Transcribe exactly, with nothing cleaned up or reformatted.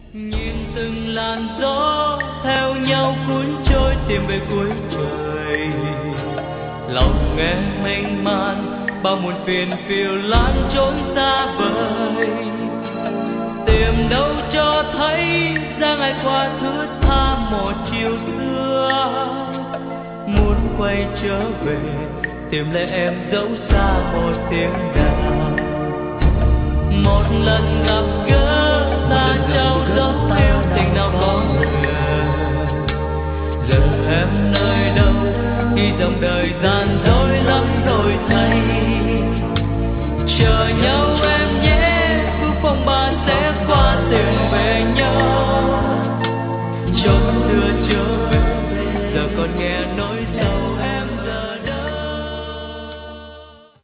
Nhìn từng làn gió theo nhau cuốn trôi tìm về cuối trời, lòng nghe mênh man bao muôn phiền phiêu lãng trốn xa vời. Tìm đâu cho thấy dáng ai qua thướt tha một chiều xưa, muốn quay trở về tìm lại em dẫu xa một tiếng đàn. Một lần gặp gỡ ta trao dấu yêu tình nào có ngờ, giờ em nơi đâu khi dòng đời gian dối lắm đổi thay. Chờ nhau em nhé,